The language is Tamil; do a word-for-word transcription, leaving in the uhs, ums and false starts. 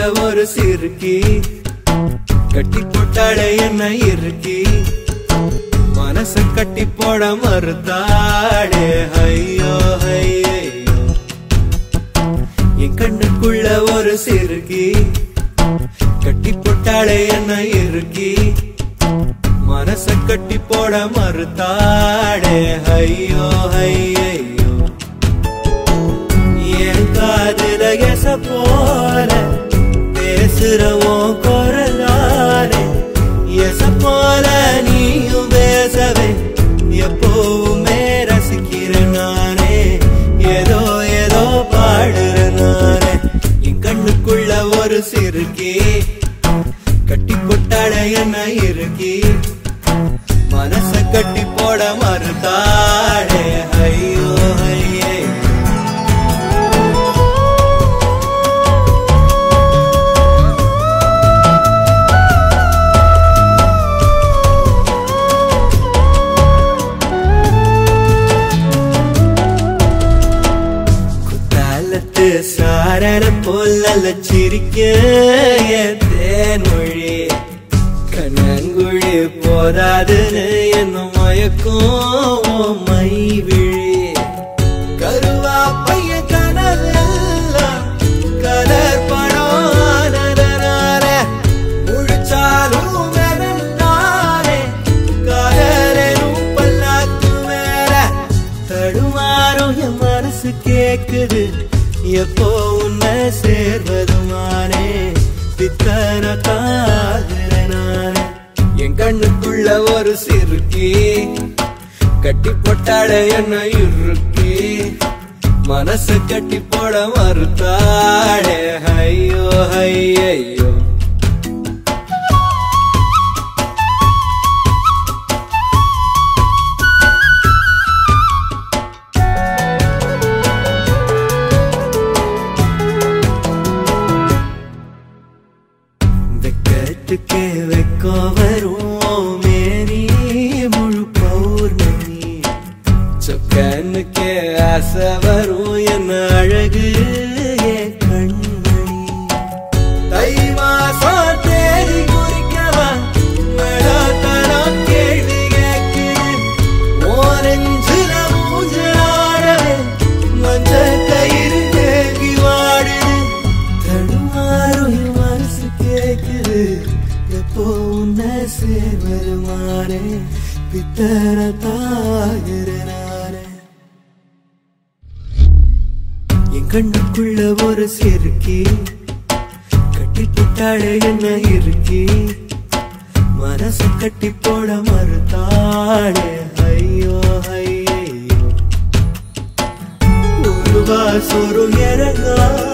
ஒரு சிறுக்கி கட்டி போட்டாளே என்ன இறுக்கி மனச கட்டி போட மறுத்தாளே ஐயோ ஐயோ என் கண்ணுக்குள்ள ஒரு சிறுக்கி கட்டி போட்டாளே என்ன இறுக்கி மனச கட்டி போட மறுத்தாளே ஐயோ ஐயோ என் காதுல எச போல பேசுறவோ குரலாரே எச போல நீயும் பேசவே எப்பவுமே ரசிக்கிறேன் நானே ஏதோ ஏதோ பாடுறேன் நானே என் கண்ணுக்குள்ள ஒரு சிறுக்கி கட்டி போட்டாளே என்ன இறுக்கி மனச கட்டி போட மறுத்தாளே ஐயோ ஐயோ குத்தாலத்து சாரர போல சிரிக்க தேன்மொழி கண்ணங்குழி போதாதுன்னு என்ன மயக்கும் மை விழி கருவா பைய கனவெல்லாம் கலர் பணானதனால முழிச்சாலும் வெறுந்தானே காதலும் பல்லாக்கு மேல தடுமாறும் என் மனசு கேக்குது எப்போ உன்னை சேர்வதுமானே பித்தன காதுறனானே என் கண்ணுக்குள்ள ஒரு சிறுக்கி கட்டி போட்டாளே என்ன இறுக்கி மனச கட்டி போட மறுத்தாளே ஐயோ ஐயோ வெக்கத்துக்கே வெக்கோ வரும் மேரி முழு பௌர்ணமி சொக்கனுக்கே ஆசை வரும் என்ன அழகு ஏ கண்மணி தை மாசம் தேடி குறிக்கவா மழாத்தரம் கேள்வி கேட்குது ஓரஞ்சுல மூஞ்சலாடவே மஞ்ச கயிறு தேங்கி வாடுது தடுமாறும் மனசு கேக்குது எப்போ உன்னை சேர்வருமானே பித்தர தாகிறனானே என் கண்ணுக்குள்ள ஒரு சிறுக்கி கட்டி போட்டாளே என்ன இறுக்கி மனச கட்டி போட மறுத்தாளே ஐயோ ஐயோ ஒரு வாசொரு இறங்கா